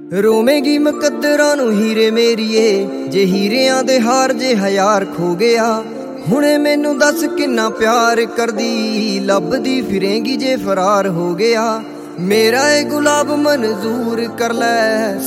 ਰੋਵੇਂਗੀ ਮੁਕੱਦਰਾਂ ਨੂੰ ਹੀਰੇ ਮੇਰੀਏ, ਜੇ ਹੀਰਿਆਂ ਦੇ ਹਾਰ ਜੇ ਹਜ਼ਾਰ ਖੋ ਗਿਆ। ਹੁਣੇ ਮੈਨੂੰ ਦੱਸ ਕਿੰਨਾ ਪਿਆਰ ਕਰਦੀ, ਲੱਭਦੀ ਫਿਰੇਂਗੀ ਜੇ ਫਰਾਰ ਹੋ ਗਿਆ। ਮੇਰਾ ਏ ਗੁਲਾਬ ਮਨਜ਼ੂਰ ਕਰ ਲੈ,